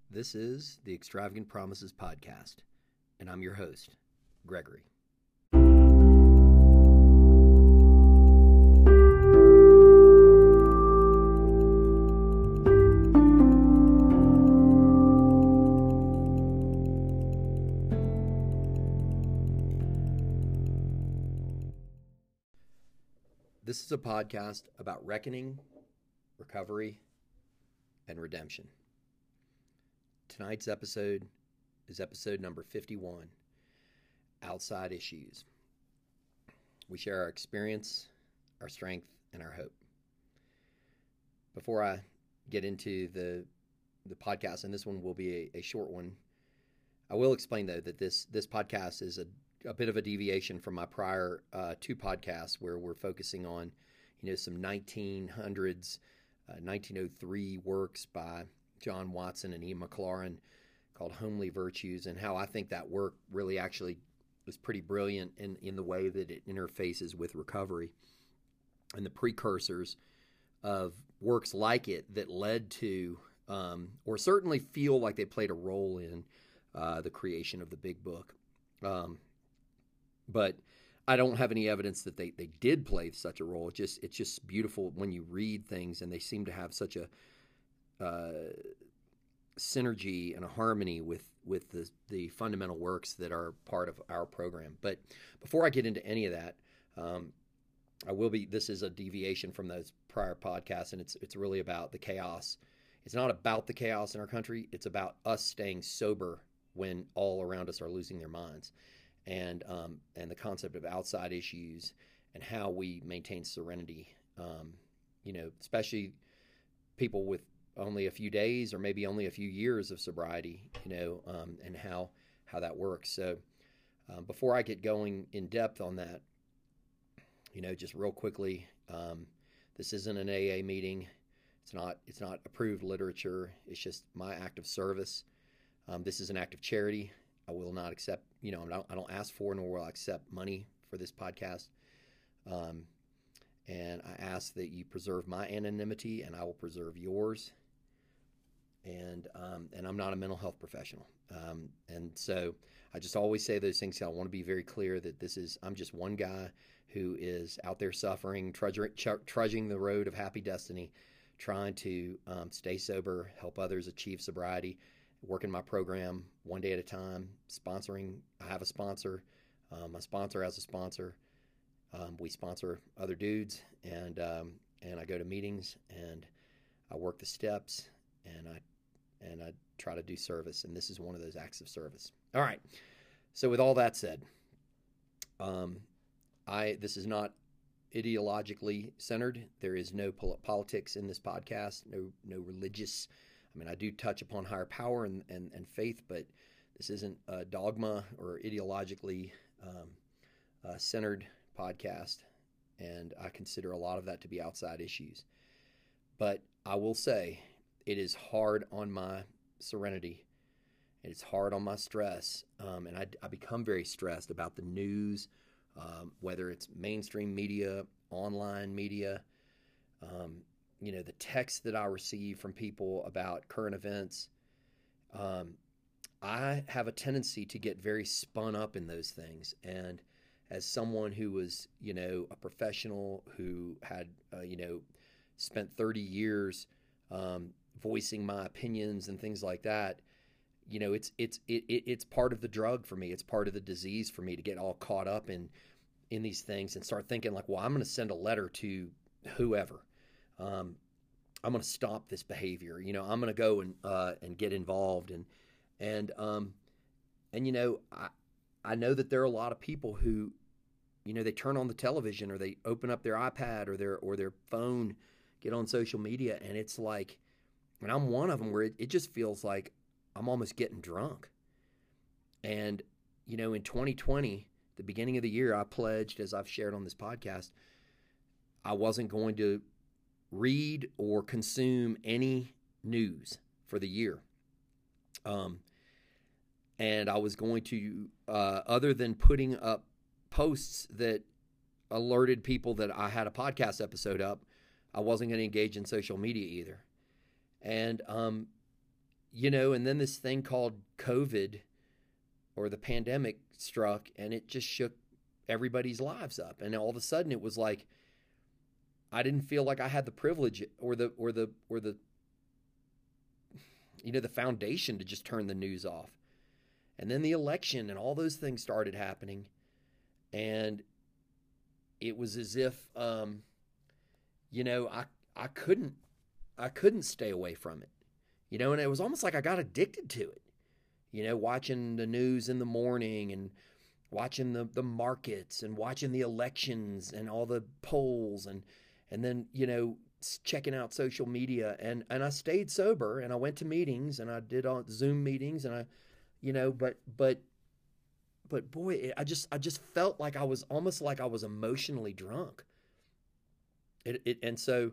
This is the Extravagant Promises Podcast, and I'm your host, Gregory. This is a podcast about reckoning, recovery, and redemption. Tonight's episode is episode number 51, Outside Issues. We share our experience, our strength, and our hope. Before I get into the podcast, and this one will be a short one, I will explain, though, that this podcast is a bit of a deviation from my prior two podcasts where we're focusing on, some 1900s, 1903 works by John Watson and Ian Maclaren called Homely Virtues, and how I think that work really actually was pretty brilliant in the way that it interfaces with recovery and the precursors of works like it that led to, or certainly feel like they played a role in the creation of the Big Book. But I don't have any evidence that they did play such a role. It's just beautiful when you read things, and they seem to have such a synergy and a harmony with the fundamental works that are part of our program. But before I get into any of that, this is a deviation from those prior podcasts, and it's really about the chaos. It's not about the chaos in our country. It's about us staying sober when all around us are losing their minds. And the concept of outside issues and how we maintain serenity, especially people with only a few days or maybe only a few years of sobriety, and how that works. So before I get going in depth on that, just real quickly, this isn't an AA meeting. It's not approved literature. It's just my act of service. This is an act of charity. I will not accept, I don't ask for nor will I accept money for this podcast. And I ask that you preserve my anonymity, and I will preserve yours. And I'm not a mental health professional. And so I just always say those things. I want to be very clear that I'm just one guy who is out there suffering, trudging the road of happy destiny, trying to stay sober, help others achieve sobriety, working my program one day at a time, sponsoring. I have a sponsor. My sponsor has a sponsor. We sponsor other dudes, and I go to meetings, and I work the steps, and I try to do service, and this is one of those acts of service. All right. So with all that said, this is not ideologically centered. There is no politics in this podcast. No religious. I do touch upon higher power and faith, but this isn't a dogma or ideologically centered podcast, and I consider a lot of that to be outside issues. But I will say it is hard on my serenity, and it's hard on my stress, and I become very stressed about the news, whether it's mainstream media, online media, the texts that I receive from people about current events. I have a tendency to get very spun up in those things. And as someone who was, a professional who had, spent 30 years voicing my opinions and things like that, it's part of the drug for me. It's part of the disease for me to get all caught up in these things and start thinking like, well, I'm going to send a letter to whoever. I'm going to stop this behavior. I'm going to go and get involved. And I know that there are a lot of people who, they turn on the television or they open up their iPad or their phone, get on social media, and it's like, and I'm one of them where it just feels like I'm almost getting drunk. And, in 2020, the beginning of the year, I pledged, as I've shared on this podcast, I wasn't going to read or consume any news for the year. And I was going to, other than putting up posts that alerted people that I had a podcast episode up, I wasn't going to engage in social media either. And and then this thing called COVID or the pandemic struck, and it just shook everybody's lives up. And all of a sudden it was like, I didn't feel like I had the privilege or the the foundation to just turn the news off. And then the election and all those things started happening. And it was as if, I couldn't stay away from it, and it was almost like I got addicted to it, watching the news in the morning and watching the markets and watching the elections and all the polls and then, checking out social media. And I stayed sober, and I went to meetings, and I did on Zoom meetings, and I, but boy, I just felt like I was almost like I was emotionally drunk. And so,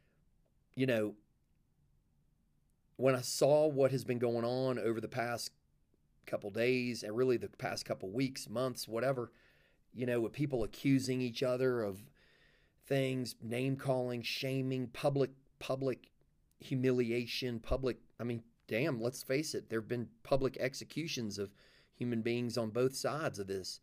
when I saw what has been going on over the past couple days, and really the past couple weeks, months, whatever, with people accusing each other of things, name calling, shaming, public humiliation, damn, let's face it, there have been public executions of human beings on both sides of this.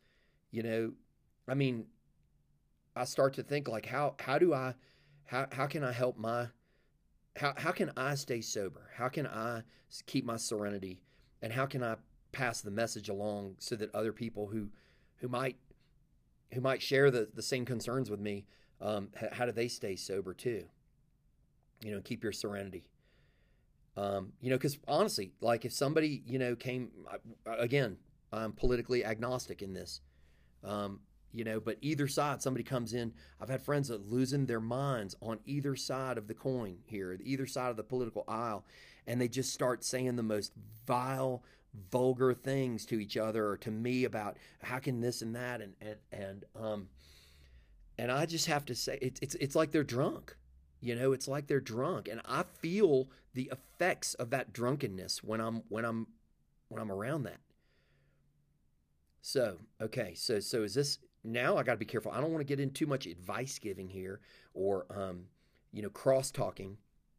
I start to think like, how can I help how can I stay sober? How can I keep my serenity? And how can I pass the message along so that other people who might share the same concerns with me, how do they stay sober too? Keep your serenity. Because honestly, like if somebody, came, again, I'm politically agnostic in this, but either side, somebody comes in, I've had friends that losing their minds on either side of the coin here, either side of the political aisle, and they just start saying the most vile, vulgar things to each other or to me about how can this and that, and I just have to say, it's like they're drunk. It's like they're drunk, and I feel the effects of that drunkenness when I'm around that. So, okay, so is this now? I got to be careful. I don't want to get into too much advice giving here or cross talking.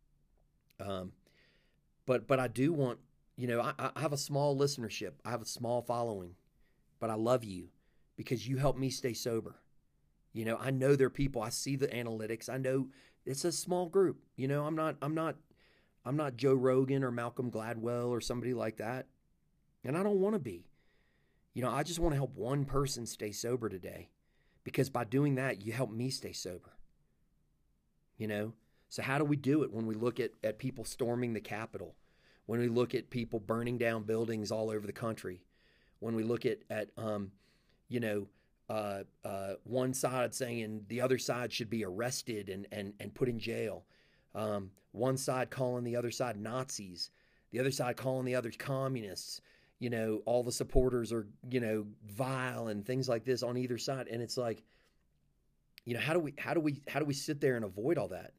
But I do want, I have a small listenership. I have a small following, but I love you because you help me stay sober. I know there are people. I see the analytics. I know it's a small group. I'm not Joe Rogan or Malcolm Gladwell or somebody like that. And I don't want to be. I just want to help one person stay sober today, because by doing that, you help me stay sober. So how do we do it when we look at people storming the Capitol, when we look at people burning down buildings all over the country, when we look at one side saying the other side should be arrested and put in jail, one side calling the other side Nazis, the other side calling the others communists, all the supporters are, vile and things like this on either side. And it's like, how do we sit there and avoid all that?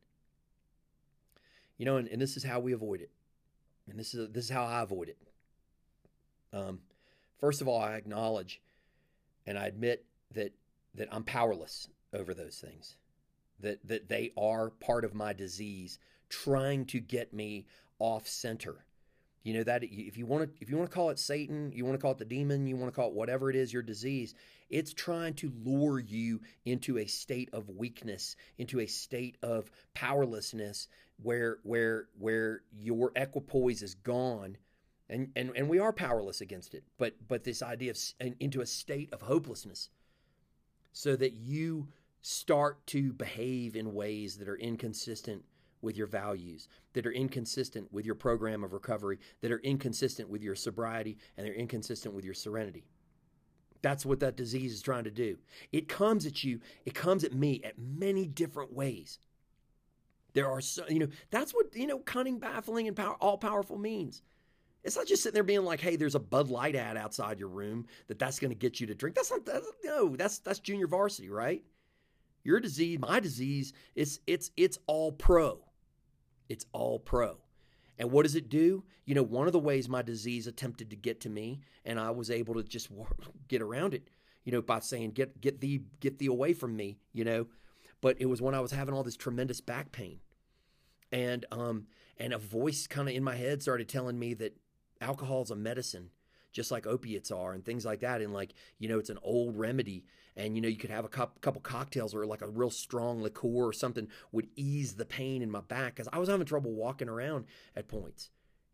And this is how we avoid it. And this is how I avoid it. First of all, I acknowledge and I admit that I'm powerless over those things, that they are part of my disease trying to get me off center. That if you want to call it Satan, you want to call it the demon, you want to call it whatever it is, your disease, it's trying to lure you into a state of weakness, into a state of powerlessness where your equipoise is gone, and we are powerless against it, but this idea of into a state of hopelessness, so that you start to behave in ways that are inconsistent with your values, that are inconsistent with your program of recovery, that are inconsistent with your sobriety, and they're inconsistent with your serenity. That's what that disease is trying to do. It comes at you, it comes at me at many different ways. There are that's what, cunning, baffling, and all-powerful means. It's not just sitting there being like, hey, there's a Bud Light ad outside your room that's going to get you to drink. That's junior varsity, right? Your disease, my disease, it's all pro. It's all pro. And what does it do? One of the ways my disease attempted to get to me, and I was able to just get around it, by saying, get thee away from me, But it was when I was having all this tremendous back pain. And And a voice kind of in my head started telling me that alcohol is a medicine, just like opiates are and things like that. And like, it's an old remedy. And, you could have a couple cocktails or like a real strong liqueur or something would ease the pain in my back because I was having trouble walking around at points,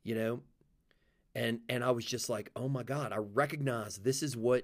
And I was just like, oh my God, I recognize this is what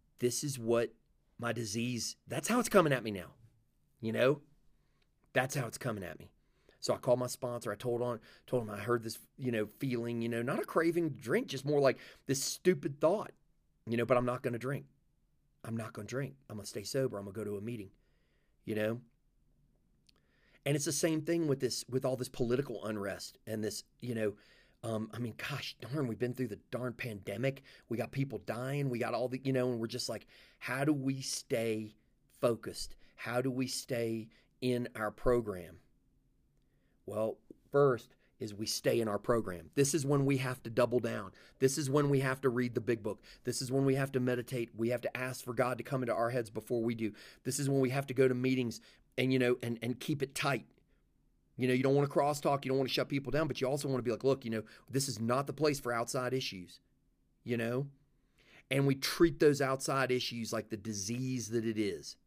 my disease, that's how it's coming at me now. That's how it's coming at me. So I called my sponsor. I told him I heard this, feeling, not a craving to drink, just more like this stupid thought, but I'm not going to drink. I'm not going to drink. I'm going to stay sober. I'm going to go to a meeting, And it's the same thing with all this political unrest and this, gosh darn, we've been through the darn pandemic. We got people dying. We got all the, and we're just like, how do we stay focused? How do we stay in our program? Well, first is we stay in our program. This is when we have to double down. This is when we have to read the big book. This is when we have to meditate. We have to ask for God to come into our heads before we do. This is when we have to go to meetings and, and keep it tight. You don't want to crosstalk. You don't want to shut people down, but you also want to be like, look, this is not the place for outside issues, and we treat those outside issues like the disease that it is.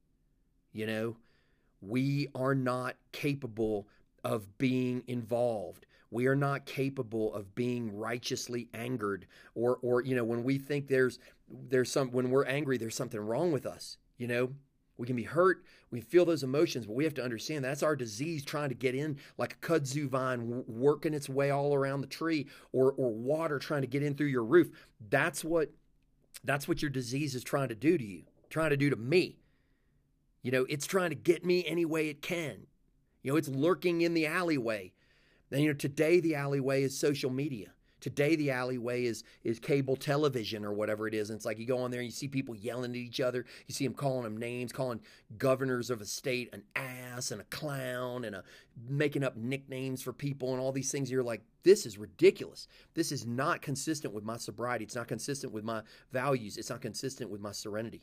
We are not capable of being involved. We are not capable of being righteously angered or when we think there's when we're angry, there's something wrong with us. We can be hurt. We feel those emotions, but we have to understand that's our disease trying to get in like a kudzu vine working its way all around the tree or water trying to get in through your roof. That's what your disease is trying to do to you, trying to do to me. It's trying to get me any way it can. It's lurking in the alleyway. And, today the alleyway is social media. Today the alleyway is cable television or whatever it is. And it's like you go on there and you see people yelling at each other. You see them calling them names, calling governors of a state an ass and a clown and making up nicknames for people and all these things. You're like, this is ridiculous. This is not consistent with my sobriety. It's not consistent with my values. It's not consistent with my serenity.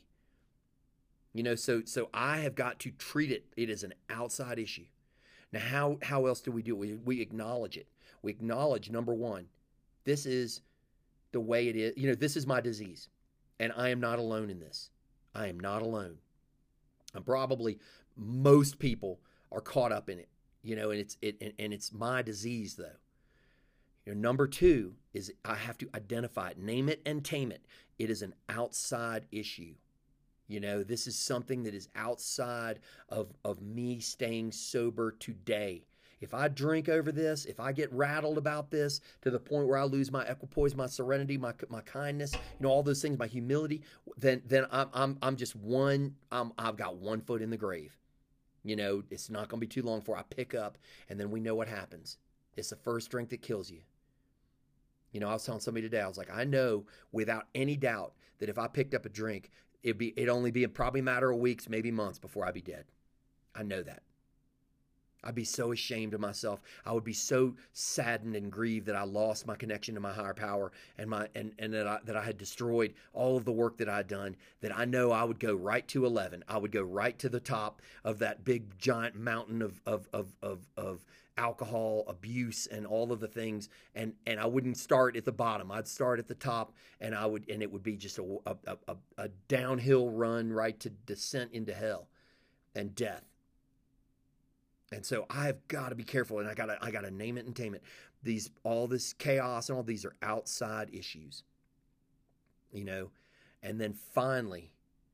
So I have got to treat it. It is an outside issue. Now, how else do we do it? We acknowledge it. We acknowledge, number one, this is the way it is. This is my disease, and I am not alone in this. I am not alone. And probably most people are caught up in it, and it's my disease, though. Number two is I have to identify it, name it, and tame it. It is an outside issue. This is something that is outside of me staying sober today. If I drink over this, if I get rattled about this to the point where I lose my equipoise, my serenity, my kindness, all those things, my humility, then I'm just I've got one foot in the grave. It's not going to be too long before I pick up, and then we know what happens. It's the first drink that kills you. I was telling somebody today, I was like, I know without any doubt that if I picked up a drink, it'd only be probably a matter of weeks, maybe months before I'd be dead. I know that. I'd be so ashamed of myself. I would be so saddened and grieved that I lost my connection to my higher power and that I had destroyed all of the work that I'd done, that I know I would go right to 11. I would go right to the top of that big giant mountain of alcohol abuse and all of the things, and I wouldn't start at the bottom. I'd start at the top, and it would be just a downhill run right to descent into hell and death. And so I've got to be careful, and I gotta name it and tame it. All this chaos and all these are outside issues, And then finally,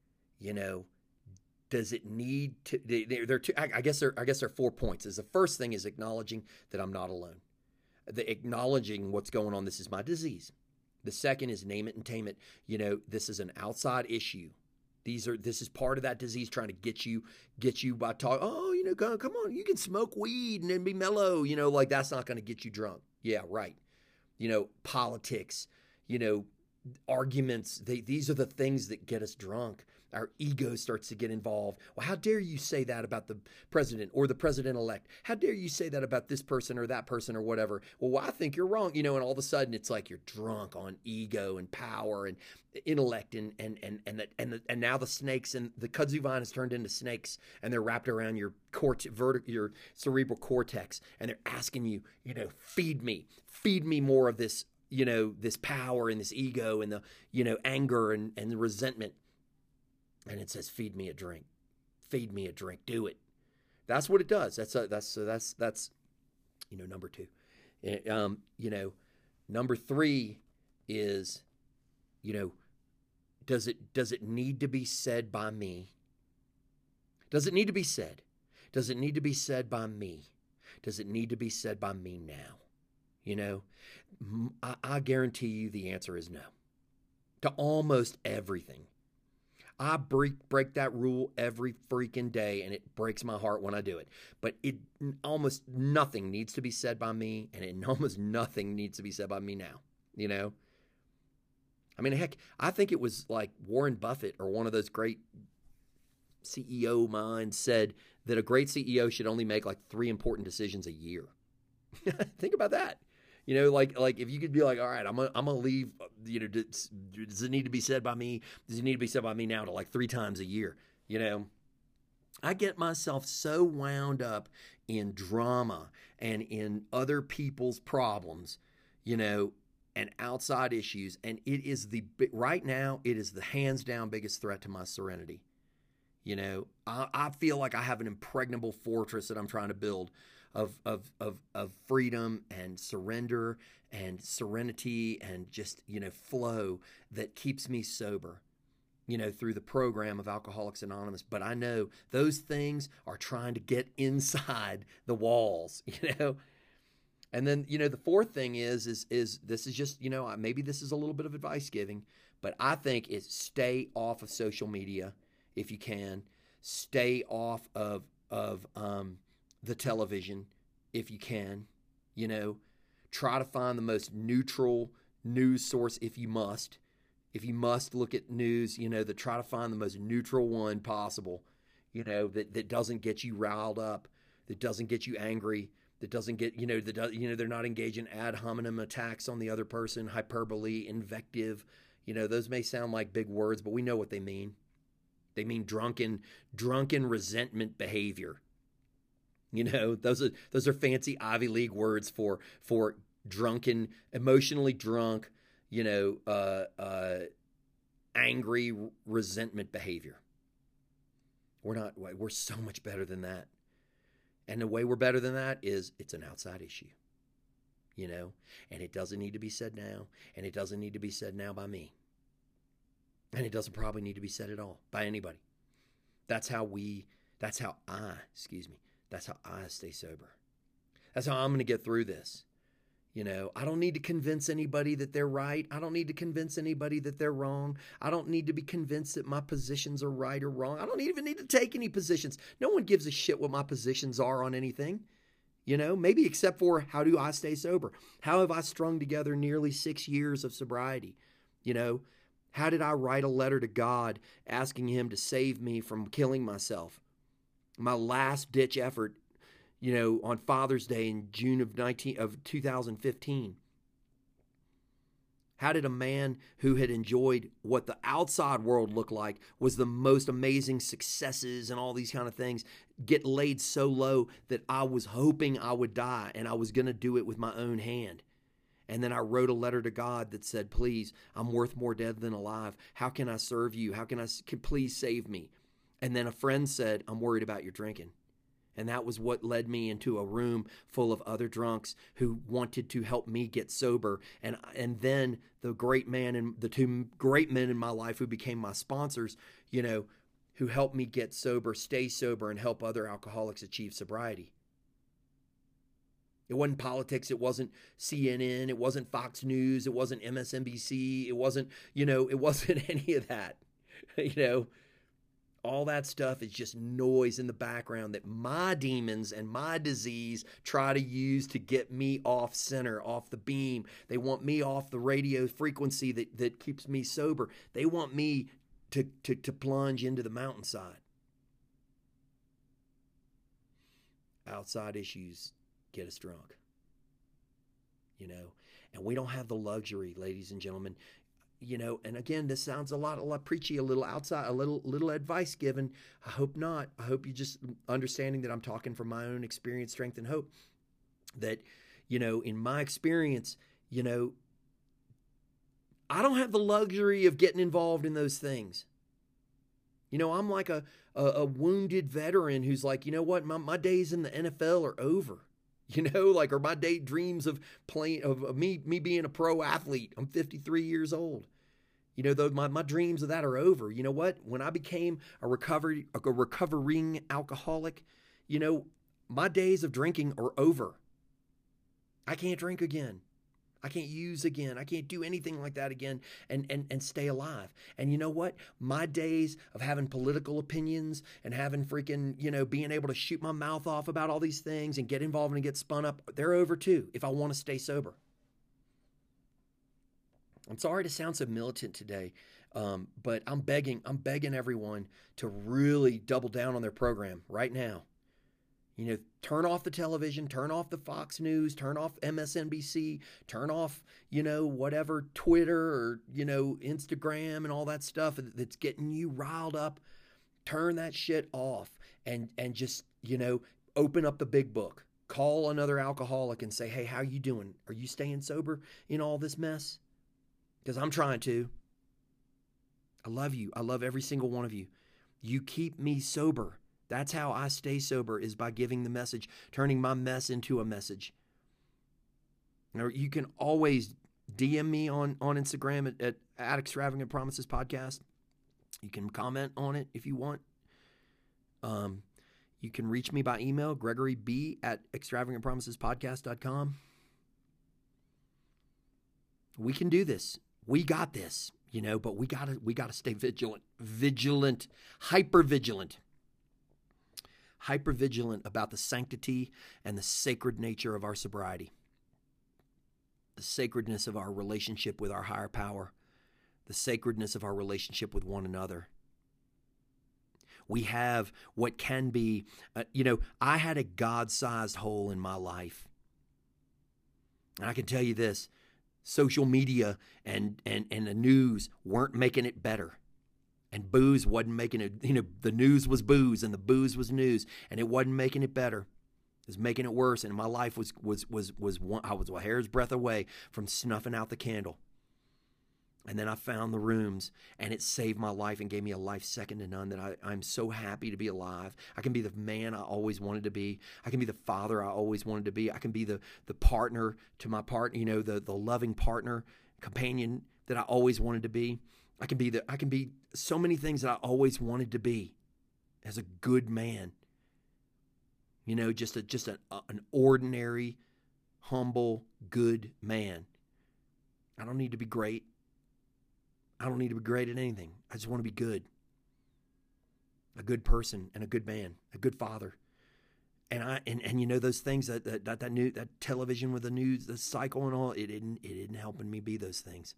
does it need to? There are two. I guess there are 4 points. The first thing is acknowledging that I'm not alone. Acknowledging what's going on. This is my disease. The second is name it and tame it. This is an outside issue. This is part of that disease trying to get you by talking. Oh, come on, you can smoke weed and then be mellow. Like that's not going to get you drunk. Yeah, right. Politics. Arguments. These are the things that get us drunk. Our ego starts to get involved. Well, how dare you say that about the president or the president-elect? How dare you say that about this person or that person or whatever? Well, I think you're wrong, and all of a sudden it's like you're drunk on ego and power and intellect and now the snakes and the kudzu vine has turned into snakes, and they're wrapped around your your cerebral cortex, and they're asking you, feed me more of this, this power and this ego and the, anger and the resentment. And it says, feed me a drink, do it. That's what it does. That's number two. Number three is, does it need to be said by me? Does it need to be said? Does it need to be said by me? Does it need to be said by me now? I guarantee you the answer is no. To almost everything. I break that rule every freaking day, and it breaks my heart when I do it. But almost nothing needs to be said by me, and almost nothing needs to be said by me now. I mean, heck, I think it was like Warren Buffett or one of those great CEO minds said that a great CEO should only make like 3 important decisions a year. Think about that. Like if you could be like, all right, I'm gonna leave. Does it need to be said by me? Does it need to be said by me now to like 3 times a year? I get myself so wound up in drama and in other people's problems, and outside issues, and right now it is the hands down biggest threat to my serenity. I feel like I have an impregnable fortress that I'm trying to build of freedom and surrender and serenity and just, flow that keeps me sober, through the program of Alcoholics Anonymous. But I know those things are trying to get inside the walls, And then, the fourth thing is this is just, maybe this is a little bit of advice giving, but I think it's stay off of social media if you can. Stay off of the television if you can. Try to find the most neutral news source if you must. If you must look at news, try to find the most neutral one possible, that doesn't get you riled up, that doesn't get you angry, that doesn't get, they're not engaging ad hominem attacks on the other person, hyperbole, invective. Those may sound like big words, but we know what they mean. They mean drunken resentment behavior. Those are fancy Ivy League words for drunken, emotionally drunk, angry resentment behavior. We're so much better than that. And the way we're better than that is it's an outside issue, and it doesn't need to be said now, and it doesn't need to be said now by me. And it doesn't probably need to be said at all by anybody. That's how I stay sober. That's how I'm going to get through this. I don't need to convince anybody that they're right. I don't need to convince anybody that they're wrong. I don't need to be convinced that my positions are right or wrong. I don't even need to take any positions. No one gives a shit what my positions are on anything. Maybe except for how do I stay sober? How have I strung together nearly 6 years of sobriety? How did I write a letter to God asking him to save me from killing myself? My last ditch effort, on Father's Day in June of 2015. How did a man who had enjoyed what the outside world looked like was the most amazing successes and all these kind of things get laid so low that I was hoping I would die and I was going to do it with my own hand? And then I wrote a letter to God that said, please, I'm worth more dead than alive. How can I serve you? Please save me? And then a friend said, I'm worried about your drinking. And that was what led me into a room full of other drunks who wanted to help me get sober. And then the two great men in my life who became my sponsors, who helped me get sober, stay sober, and help other alcoholics achieve sobriety. It wasn't politics. It wasn't CNN. It wasn't Fox News. It wasn't MSNBC. It wasn't any of that. All that stuff is just noise in the background that my demons and my disease try to use to get me off center, off the beam. They want me off the radio frequency that keeps me sober. They want me to plunge into the mountainside. Outside issues get us drunk. And we don't have the luxury, ladies and gentlemen. And again, this sounds a lot preachy, a little outside, a little advice given. I hope not. I hope you just understanding that I'm talking from my own experience, strength, and hope. That, in my experience, I don't have the luxury of getting involved in those things. I'm like a wounded veteran who's like, what, my days in the NFL are over. Or my daydreams of playing, of me being a pro athlete. I'm 53 years old. Though my dreams of that are over. You know what? When I became a recovering alcoholic, my days of drinking are over. I can't drink again. I can't use again. I can't do anything like that again and stay alive. And you know what? My days of having political opinions and having freaking, being able to shoot my mouth off about all these things and get involved and get spun up, they're over too if I want to stay sober. I'm sorry to sound so militant today, but I'm begging everyone to really double down on their program right now. Turn off the television, turn off the Fox News, turn off MSNBC, turn off, whatever, Twitter or, Instagram and all that stuff that's getting you riled up. Turn that shit off and just, open up the big book. Call another alcoholic and say, hey, how you doing? Are you staying sober in all this mess? Because I'm trying to. I love you. I love every single one of you. You keep me sober. That's how I stay sober, is by giving the message, turning my mess into a message. Now, you can always DM me on Instagram at Extravagant Promises Podcast. You can comment on it if you want. You can reach me by email, gregoryb@extravagantpromisespodcast.com. We can do this. We got this, but we gotta stay vigilant, hyper-vigilant about the sanctity and the sacred nature of our sobriety, the sacredness of our relationship with our higher power, the sacredness of our relationship with one another. We have what can be, I had a God-sized hole in my life. And I can tell you this, social media and the news weren't making it better. And booze wasn't making it, the news was booze and the booze was news, and it wasn't making it better. It was making it worse, and my life was I was a hair's breadth away from snuffing out the candle. And then I found the rooms, and it saved my life and gave me a life second to none, that I'm so happy to be alive. I can be the man I always wanted to be. I can be the father I always wanted to be. I can be the partner to my partner, the loving partner, companion that I always wanted to be. I can be so many things that I always wanted to be as a good man. Just an ordinary, humble, good man. I don't need to be great. I don't need to be great at anything. I just want to be good. A good person and a good man, a good father. And those things that television with the news, the cycle and all, it didn't helping me be those things.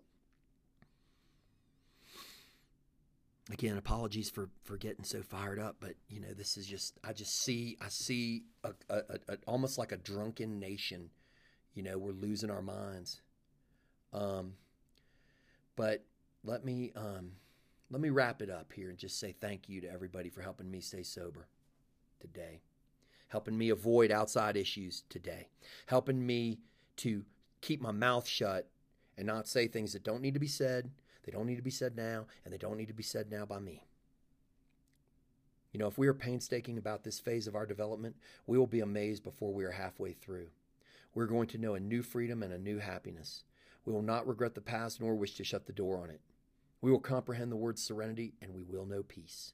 Again, apologies for getting so fired up, but this is just, I see a almost like a drunken nation. We're losing our minds. But let me wrap it up here and just say thank you to everybody for helping me stay sober today, helping me avoid outside issues today, helping me to keep my mouth shut and not say things that don't need to be said. They don't need to be said now, and they don't need to be said now by me. If we are painstaking about this phase of our development, we will be amazed before we are halfway through. We're going to know a new freedom and a new happiness. We will not regret the past nor wish to shut the door on it. We will comprehend the word serenity, and we will know peace.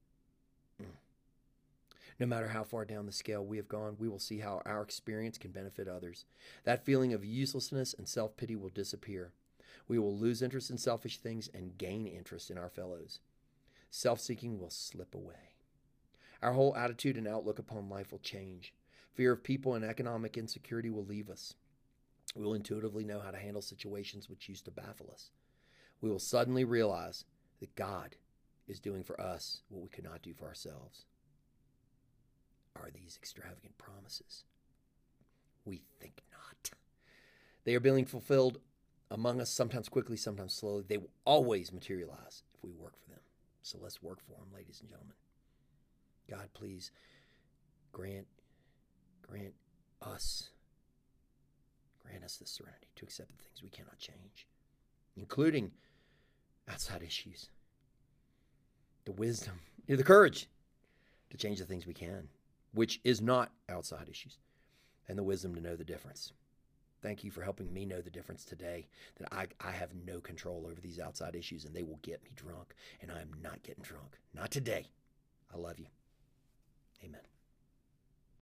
No matter how far down the scale we have gone, we will see how our experience can benefit others. That feeling of uselessness and self-pity will disappear. We will lose interest in selfish things and gain interest in our fellows. Self-seeking will slip away. Our whole attitude and outlook upon life will change. Fear of people and economic insecurity will leave us. We will intuitively know how to handle situations which used to baffle us. We will suddenly realize that God is doing for us what we could not do for ourselves. Are these extravagant promises? We think not. They are being fulfilled among us, sometimes quickly, sometimes slowly. They will always materialize if we work for them. So let's work for them, ladies and gentlemen. God, please grant us the serenity to accept the things we cannot change, including outside issues, the wisdom, the courage to change the things we can, which is not outside issues, and the wisdom to know the difference. Thank you for helping me know the difference today, that I have no control over these outside issues, and they will get me drunk, and I am not getting drunk. Not today. I love you. Amen.